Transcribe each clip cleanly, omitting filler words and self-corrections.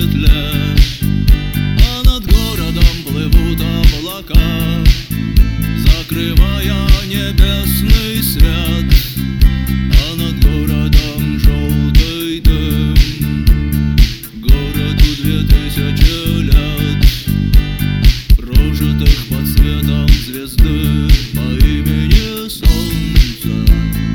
светле, а над городом плывут облака, закрывая небесный свет, а над городом желтый дым. Городу 2000 лет, прожитых под светом звезды по имени Солнце.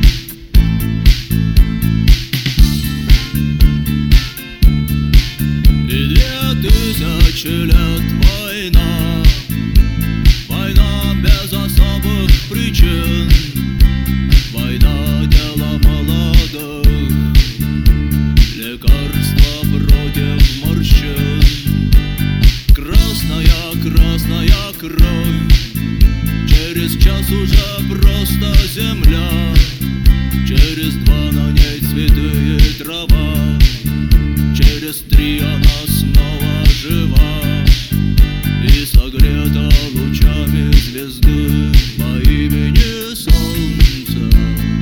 И 2000 лет война, война без особых причин, война тела молодых, лекарства против морщин. Красная, красная кровь, через час уже просто земля, через 2 на ней цветы и трава, через 3 она снова жива и согрета лучами звезды по имени Солнце.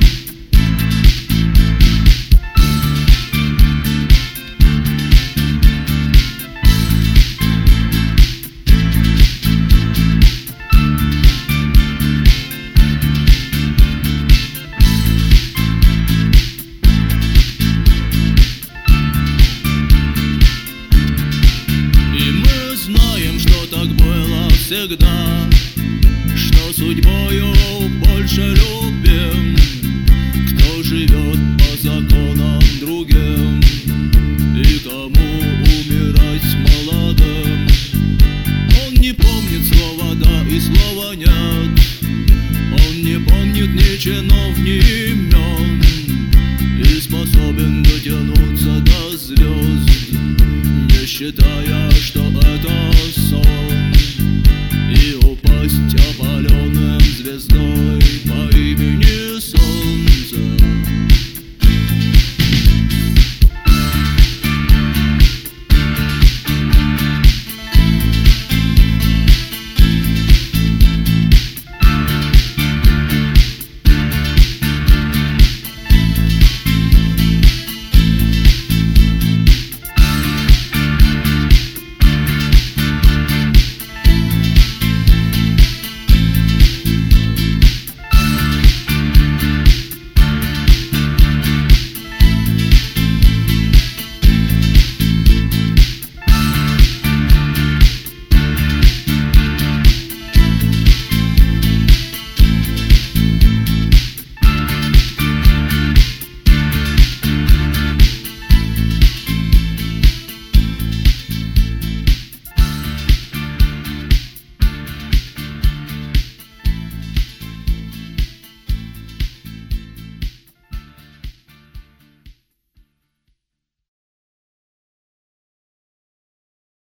Знаем, что так было всегда, что судьбою больше любим, кто живет по законам другим и кому умирать молодым. Он не помнит слова «да» и слова «нет», он не помнит ни чинов, ни имен, и способен дотянуться до звезд, не считая